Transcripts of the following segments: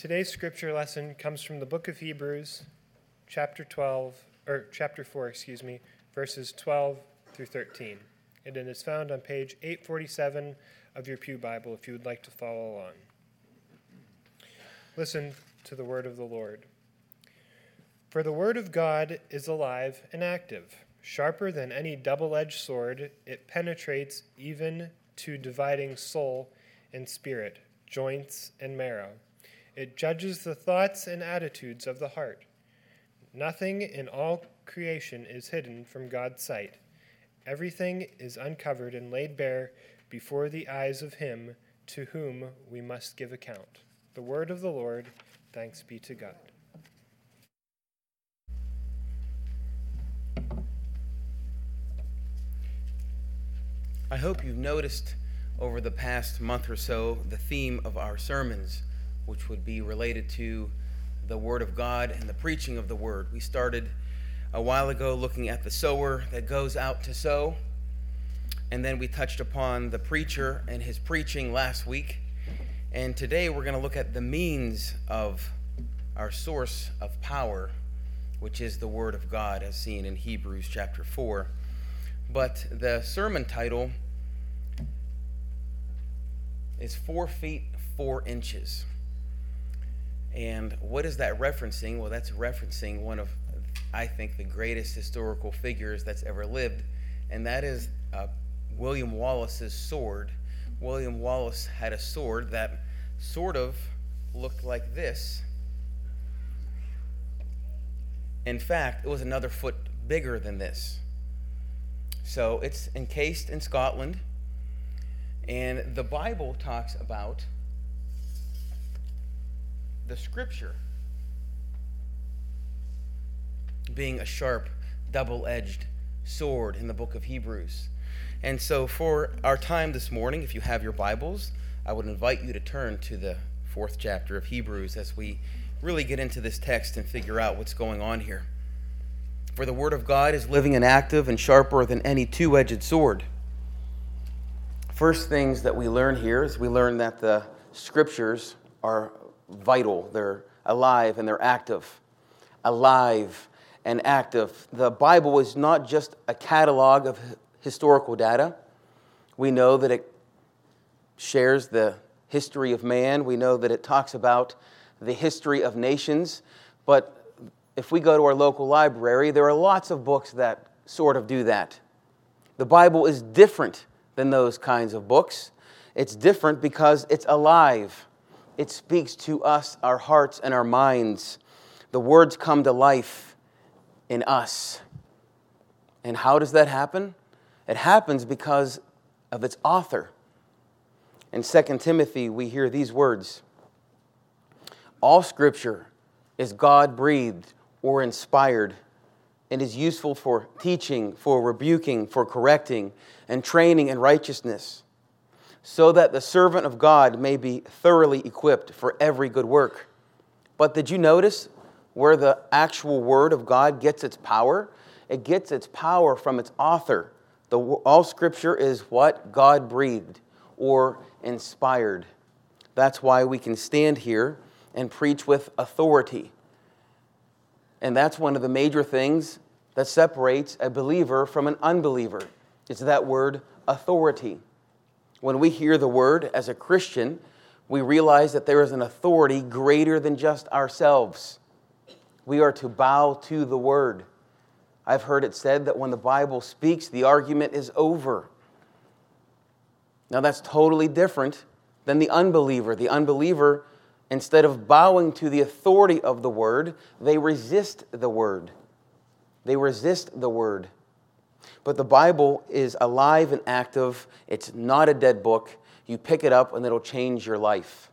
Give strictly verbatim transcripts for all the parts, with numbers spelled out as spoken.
Today's scripture lesson comes from the book of Hebrews, chapter twelve, or chapter four, excuse me, verses twelve through thirteen. And it is found on page eight forty-seven of your Pew Bible if you would like to follow along. Listen to the word of the Lord. For the word of God is alive and active, sharper than any double-edged sword. It penetrates even to dividing soul and spirit, joints and marrow. It judges the thoughts and attitudes of the heart. Nothing in all creation is hidden from God's sight. Everything is uncovered and laid bare before the eyes of him to whom we must give account. The word of the Lord, thanks be to God. I hope you've noticed over the past month or so the theme of our sermons, which would be related to the Word of God and the preaching of the Word. We started a while ago looking at the sower that goes out to sow, and then we touched upon the preacher and his preaching last week. And today we're going to look at the means of our source of power, which is the Word of God, as seen in Hebrews chapter four. But the sermon title is Four Feet, Four Inches. And what is that referencing? Well, that's referencing one of, I think, the greatest historical figures that's ever lived, and that is uh, William Wallace's sword. William Wallace had a sword that sort of looked like this. In fact, it was another foot bigger than this. So it's encased in Scotland, and the Bible talks about the scripture being a sharp, double-edged sword in the book of Hebrews. And so for our time this morning, if you have your Bibles, I would invite you to turn to the fourth chapter of Hebrews as we really get into this text and figure out what's going on here. For the Word of God is living and active and sharper than any two-edged sword. First things that we learn here is we learn that the Scriptures are vital. They're alive and they're active. Alive and active. The Bible is not just a catalog of historical data. We know that it shares the history of man. We know that it talks about the history of nations. But if we go to our local library, there are lots of books that sort of do that. The Bible is different than those kinds of books. It's different because it's alive. It speaks to us, our hearts and our minds. The words come to life in us. And how does that happen? It happens because of its author. In Second Timothy, we hear these words: all Scripture is God-breathed or inspired, and is useful for teaching, for rebuking, for correcting, and training in righteousness, so that the servant of God may be thoroughly equipped for every good work. But did you notice where the actual Word of God gets its power? It gets its power from its author. The, all Scripture is what? God-breathed or inspired. That's why we can stand here and preach with authority. And that's one of the major things that separates a believer from an unbeliever. It's that word, authority. When we hear the word as a Christian, we realize that there is an authority greater than just ourselves. We are to bow to the word. I've heard it said that when the Bible speaks, the argument is over. Now that's totally different than the unbeliever. The unbeliever, instead of bowing to the authority of the word, they resist the word. They resist the word. But the Bible is alive and active. It's not a dead book. You pick it up and it'll change your life.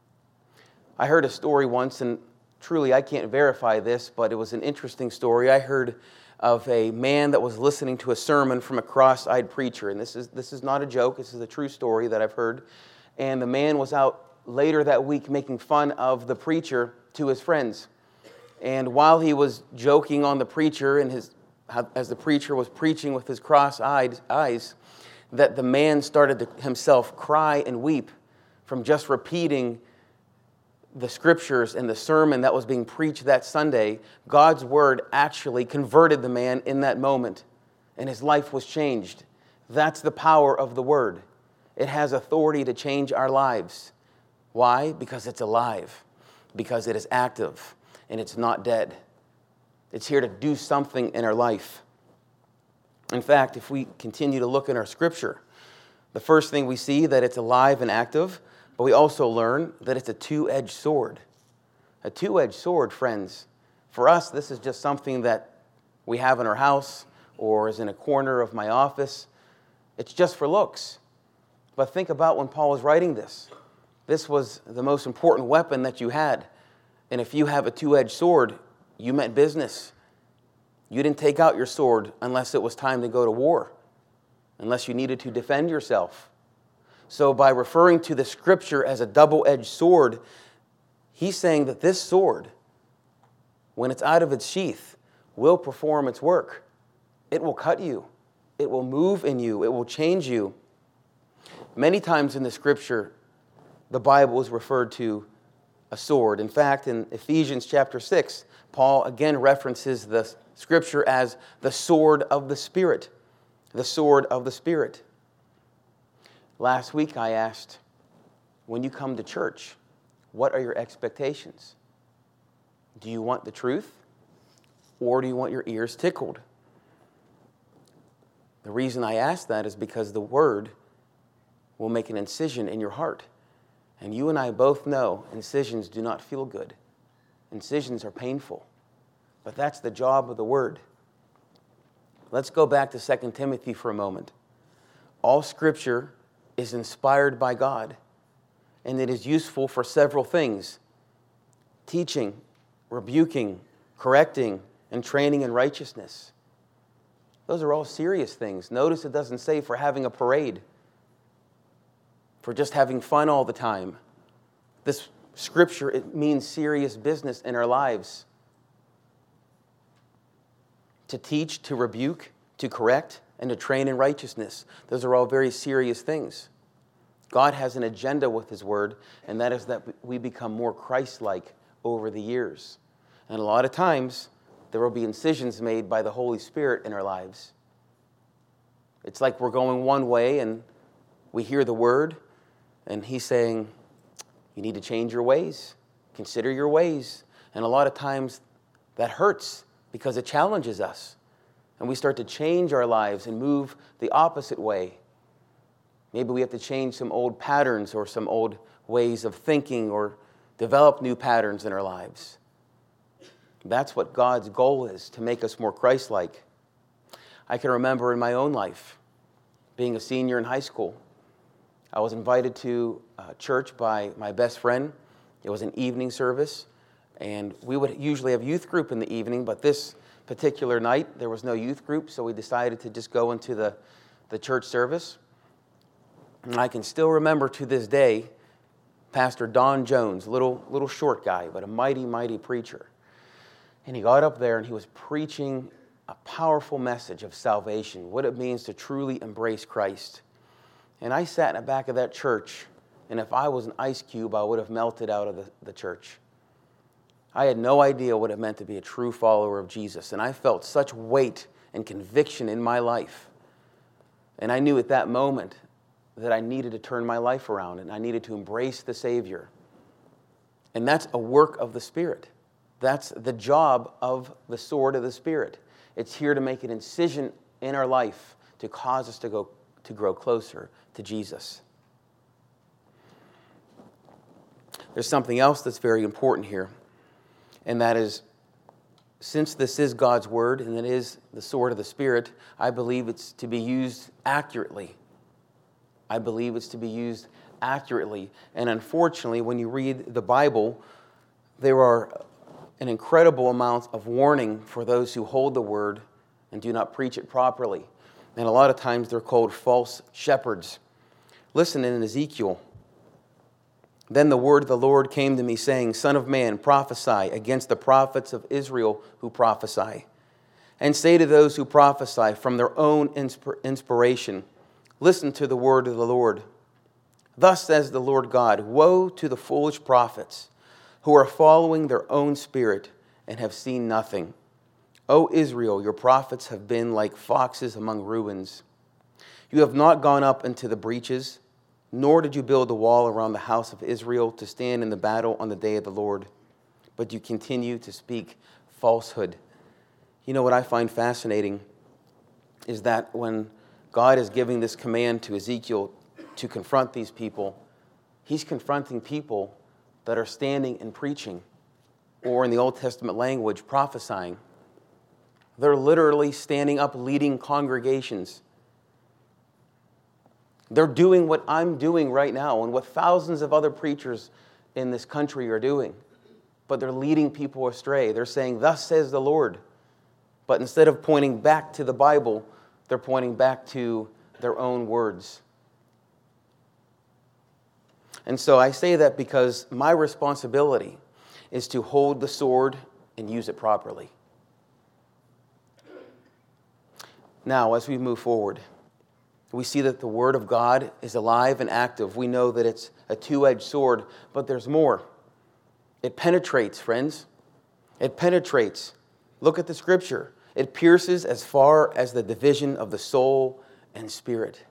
I heard a story once, and truly I can't verify this, but it was an interesting story. I heard of a man that was listening to a sermon from a cross-eyed preacher. And this is this is not a joke. This is a true story that I've heard. And the man was out later that week making fun of the preacher to his friends. And while he was joking on the preacher and his as the preacher was preaching with his cross-eyed eyes, that the man started to himself cry and weep from just repeating the scriptures and the sermon that was being preached that Sunday, God's word actually converted the man in that moment, and his life was changed. That's the power of the word. It has authority to change our lives. Why? Because it's alive, because it is active, and it's not dead. It's here to do something in our life. In fact, if we continue to look in our scripture, the first thing we see that it's alive and active, but we also learn that it's a two-edged sword. A two-edged sword, friends. For us, this is just something that we have in our house or is in a corner of my office. It's just for looks. But think about when Paul was writing this. This was the most important weapon that you had. And if you have a two-edged sword, you meant business. You didn't take out your sword unless it was time to go to war, unless you needed to defend yourself. So by referring to the scripture as a double-edged sword, he's saying that this sword, when it's out of its sheath, will perform its work. It will cut you. It will move in you. It will change you. Many times in the scripture, the Bible is referred to a sword. In fact, in Ephesians chapter six, Paul again references the scripture as the sword of the Spirit. The sword of the Spirit. Last week I asked, when you come to church, what are your expectations? Do you want the truth? Or do you want your ears tickled? The reason I ask that is because the word will make an incision in your heart. And you and I both know incisions do not feel good. Incisions are painful. But that's the job of the word. Let's go back to Second Timothy for a moment. All scripture is inspired by God, and it is useful for several things: teaching, rebuking, correcting, and training in righteousness. Those are all serious things. Notice it doesn't say for having a parade, for just having fun all the time. This scripture, it means serious business in our lives. To teach, to rebuke, to correct, and to train in righteousness. Those are all very serious things. God has an agenda with his word, and that is that we become more Christ-like over the years. And a lot of times, there will be incisions made by the Holy Spirit in our lives. It's like we're going one way, and we hear the word, and he's saying, you need to change your ways. Consider your ways. And a lot of times, that hurts because it challenges us. And we start to change our lives and move the opposite way. Maybe we have to change some old patterns or some old ways of thinking or develop new patterns in our lives. That's what God's goal is, to make us more Christ-like. I can remember in my own life, being a senior in high school, I was invited to a church by my best friend. It was an evening service. And we would usually have youth group in the evening, but this particular night, there was no youth group, so we decided to just go into the, the church service. And I can still remember to this day, Pastor Don Jones, little, little short guy, but a mighty, mighty preacher. And he got up there and he was preaching a powerful message of salvation, what it means to truly embrace Christ. And I sat in the back of that church, and if I was an ice cube, I would have melted out of the, the church. I had no idea what it meant to be a true follower of Jesus, and I felt such weight and conviction in my life. And I knew at that moment that I needed to turn my life around, and I needed to embrace the Savior. And that's a work of the Spirit. That's the job of the sword of the Spirit. It's here to make an incision in our life to cause us to go to grow closer to Jesus. There's something else that's very important here. And that is, since this is God's word and it is the sword of the Spirit, I believe it's to be used accurately. I believe it's to be used accurately. And unfortunately, when you read the Bible, there are an incredible amount of warning for those who hold the word and do not preach it properly. And a lot of times they're called false shepherds. Listen in Ezekiel. Then the word of the Lord came to me, saying, Son of man, prophesy against the prophets of Israel who prophesy. And say to those who prophesy from their own inspiration, listen to the word of the Lord. Thus says the Lord God, woe to the foolish prophets who are following their own spirit and have seen nothing. O Israel, your prophets have been like foxes among ruins. You have not gone up into the breaches, nor did you build a wall around the house of Israel to stand in the battle on the day of the Lord, but you continue to speak falsehood. You know what I find fascinating is that when God is giving this command to Ezekiel to confront these people, he's confronting people that are standing and preaching, or in the Old Testament language, prophesying. They're literally standing up leading congregations. They're doing what I'm doing right now and what thousands of other preachers in this country are doing. But they're leading people astray. They're saying, "Thus says the Lord." But instead of pointing back to the Bible, they're pointing back to their own words. And so I say that because my responsibility is to hold the sword and use it properly. Now, as we move forward, we see that the Word of God is alive and active. We know that it's a two-edged sword, but there's more. It penetrates, friends. It penetrates. Look at the Scripture. It pierces as far as the division of the soul and spirit.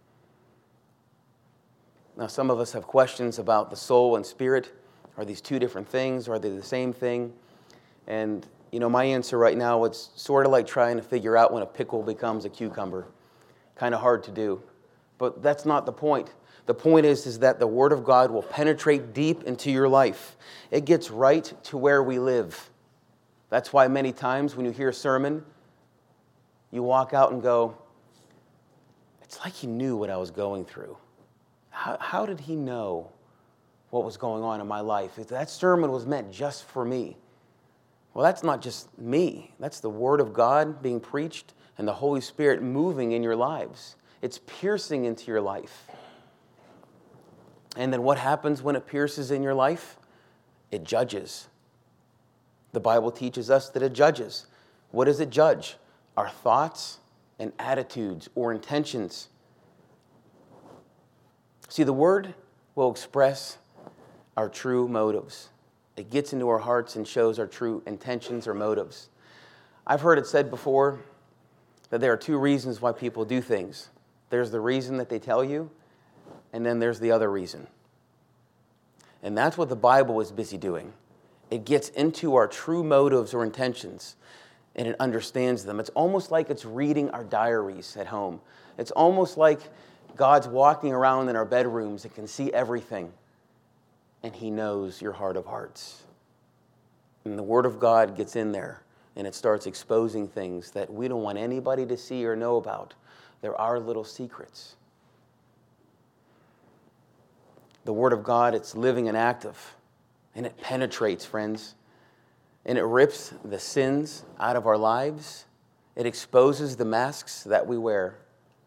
Now, some of us have questions about the soul and spirit. Are these two different things? Are they the same thing? And, you know, my answer right now, it's sort of like trying to figure out when a pickle becomes a cucumber. Kind of hard to do. But that's not the point. The point is, is that the Word of God will penetrate deep into your life. It gets right to where we live. That's why many times when you hear a sermon, you walk out and go, it's like he knew what I was going through. How, how did he know what was going on in my life? If that sermon was meant just for me. Well, that's not just me. That's the Word of God being preached and the Holy Spirit moving in your lives. It's piercing into your life. And then what happens when it pierces in your life? It judges. The Bible teaches us that it judges. What does it judge? Our thoughts and attitudes or intentions. See, the Word will express our true motives. It gets into our hearts and shows our true intentions or motives. I've heard it said before that there are two reasons why people do things. There's the reason that they tell you, and then there's the other reason. And that's what the Bible is busy doing. It gets into our true motives or intentions, and it understands them. It's almost like it's reading our diaries at home. It's almost like God's walking around in our bedrooms and can see everything, and He knows your heart of hearts. And the Word of God gets in there, and it starts exposing things that we don't want anybody to see or know about. There are little secrets. The Word of God, it's living and active, and it penetrates, friends, and it rips the sins out of our lives. It exposes the masks that we wear.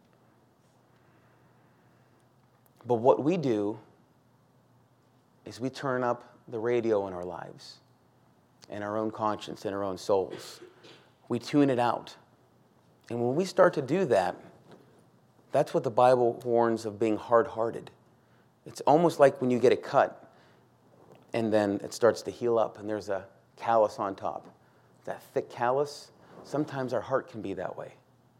But what we do is we turn up the radio in our lives, in our own conscience, in our own souls. We tune it out. And when we start to do that, that's what the Bible warns of being hard-hearted. It's almost like when you get a cut and then it starts to heal up and there's a callus on top. That thick callus, sometimes our heart can be that way.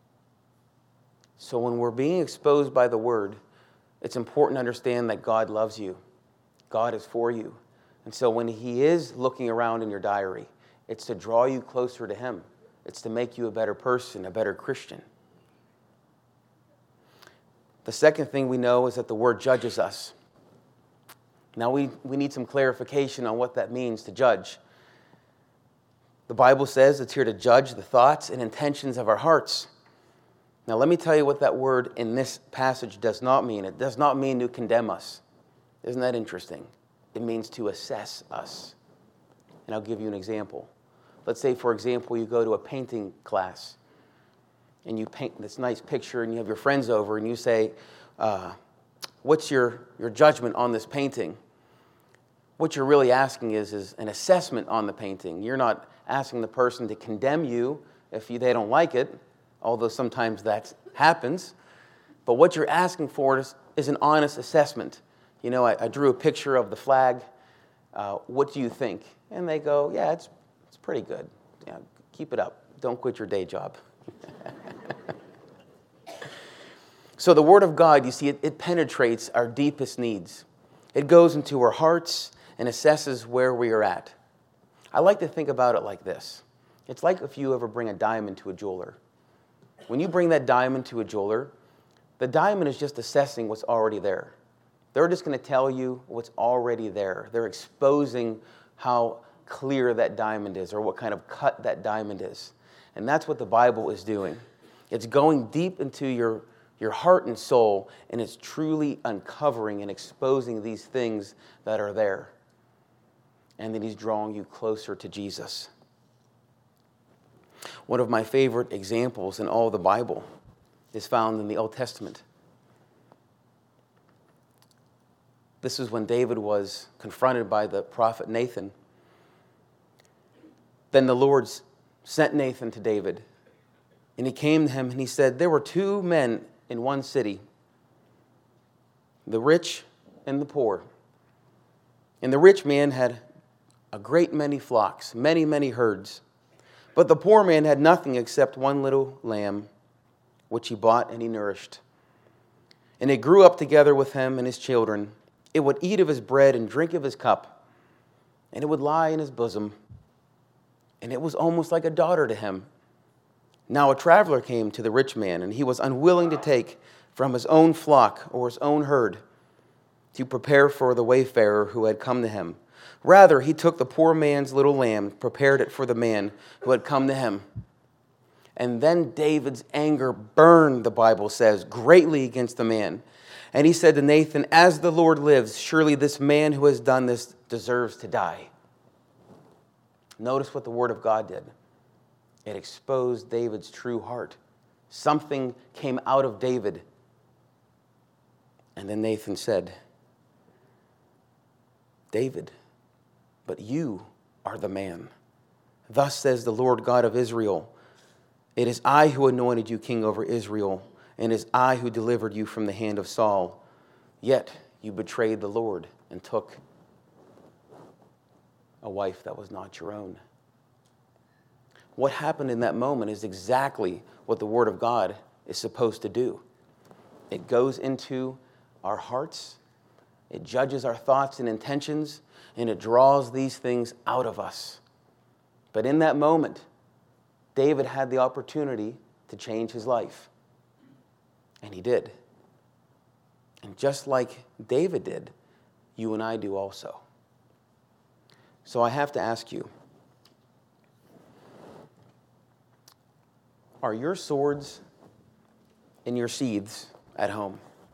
So when we're being exposed by the Word, it's important to understand that God loves you. God is for you. And so when He is looking around in your diary, it's to draw you closer to Him. It's to make you a better person, a better Christian. The second thing we know is that the Word judges us. Now we, we need some clarification on what that means to judge. The Bible says it's here to judge the thoughts and intentions of our hearts. Now let me tell you what that word in this passage does not mean. It does not mean to condemn us. Isn't that interesting? It means to assess us. And I'll give you an example. Let's say, for example, you go to a painting class and you paint this nice picture and you have your friends over and you say, uh, what's your, your judgment on this painting? What you're really asking is, is an assessment on the painting. You're not asking the person to condemn you if you, they don't like it, although sometimes that happens. But what you're asking for is, is an honest assessment. You know, I, I drew a picture of the flag, uh, what do you think? And they go, yeah, it's, it's pretty good. Yeah, keep it up. Don't quit your day job. So the Word of God, you see, it, it penetrates our deepest needs. It goes into our hearts and assesses where we are at. I like to think about it like this. It's like if you ever bring a diamond to a jeweler. When you bring that diamond to a jeweler, the diamond is just assessing what's already there. They're just going to tell you what's already there. They're exposing how clear that diamond is or what kind of cut that diamond is. And that's what the Bible is doing. It's going deep into your, your heart and soul, and it's truly uncovering and exposing these things that are there. And then he's drawing you closer to Jesus. One of my favorite examples in all the Bible is found in the Old Testament. This is when David was confronted by the prophet Nathan. Then the Lord sent Nathan to David, and he came to him and he said, there were two men in one city, the rich and the poor. And the rich man had a great many flocks, many, many herds. But the poor man had nothing except one little lamb, which he bought and he nourished. And it grew up together with him and his children. It would eat of his bread and drink of his cup, and it would lie in his bosom. And it was almost like a daughter to him. Now a traveler came to the rich man, and he was unwilling to take from his own flock or his own herd to prepare for the wayfarer who had come to him. Rather, he took the poor man's little lamb, prepared it for the man who had come to him. And then David's anger burned, the Bible says, greatly against the man. And he said to Nathan, as the Lord lives, surely this man who has done this deserves to die. Notice what the Word of God did. It exposed David's true heart. Something came out of David. And then Nathan said, David, but you are the man. Thus says the Lord God of Israel, it is I who anointed you king over Israel, and it is I who delivered you from the hand of Saul. Yet you betrayed the Lord and took a wife that was not your own. What happened in that moment is exactly what the Word of God is supposed to do. It goes into our hearts, it judges our thoughts and intentions, and it draws these things out of us. But in that moment, David had the opportunity to change his life. And he did. And just like David did, you and I do also. So I have to ask you, are your swords and your sheaths at home?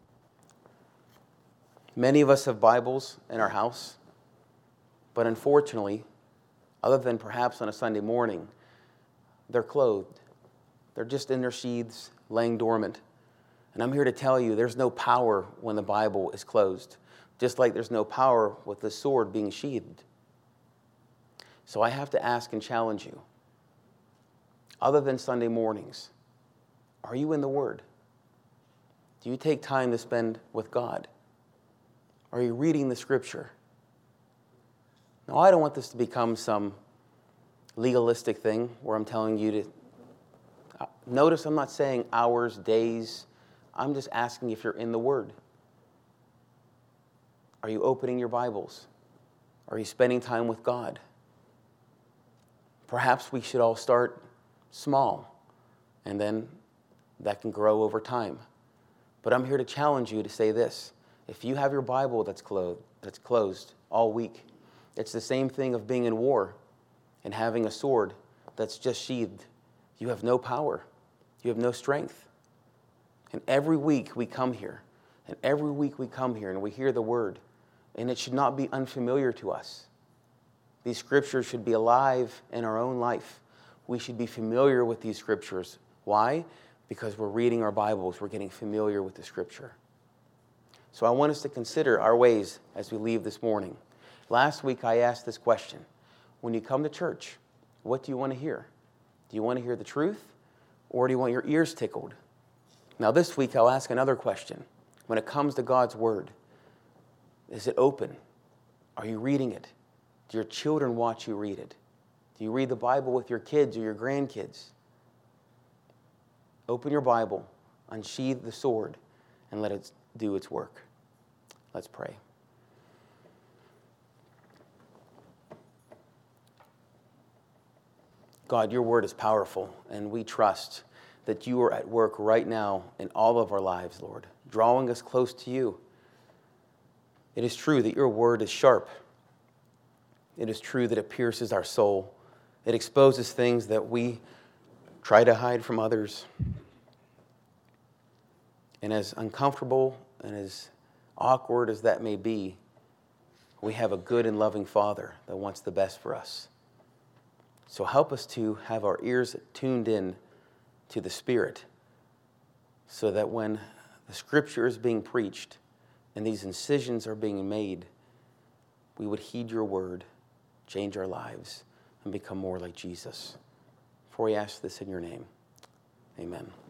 Many of us have Bibles in our house, but unfortunately, other than perhaps on a Sunday morning, they're clothed. They're just in their sheaths, laying dormant. And I'm here to tell you, there's no power when the Bible is closed, just like there's no power with the sword being sheathed. So I have to ask and challenge you, other than Sunday mornings, are you in the Word? Do you take time to spend with God? Are you reading the Scripture? Now, I don't want this to become some legalistic thing where I'm telling you to... Notice I'm not saying hours, days. I'm just asking if you're in the Word. Are you opening your Bibles? Are you spending time with God? Perhaps we should all start small, and then that can grow over time. But I'm here to challenge you to say this. If you have your Bible that's closed, that's closed all week, it's the same thing of being in war and having a sword that's just sheathed. You have no power. You have no strength. And every week we come here, and every week we come here and we hear the Word, and it should not be unfamiliar to us. These Scriptures should be alive in our own life. We should be familiar with these Scriptures. Why? Because we're reading our Bibles. We're getting familiar with the Scripture. So I want us to consider our ways as we leave this morning. Last week I asked this question. When you come to church, what do you want to hear? Do you want to hear the truth, or do you want your ears tickled? Now this week I'll ask another question. When it comes to God's Word, is it open? Are you reading it? Do your children watch you read it? Do you read the Bible with your kids or your grandkids? Open your Bible, unsheathe the sword, and let it do its work. Let's pray. God, your word is powerful, and we trust that you are at work right now in all of our lives, Lord, drawing us close to you. It is true that your word is sharp. It is true that it pierces our soul. It exposes things that we try to hide from others. And as uncomfortable and as awkward as that may be, we have a good and loving Father that wants the best for us. So help us to have our ears tuned in to the Spirit so that when the Scripture is being preached and these incisions are being made, we would heed your word, change our lives, and become more like Jesus. For we ask this in your name. Amen.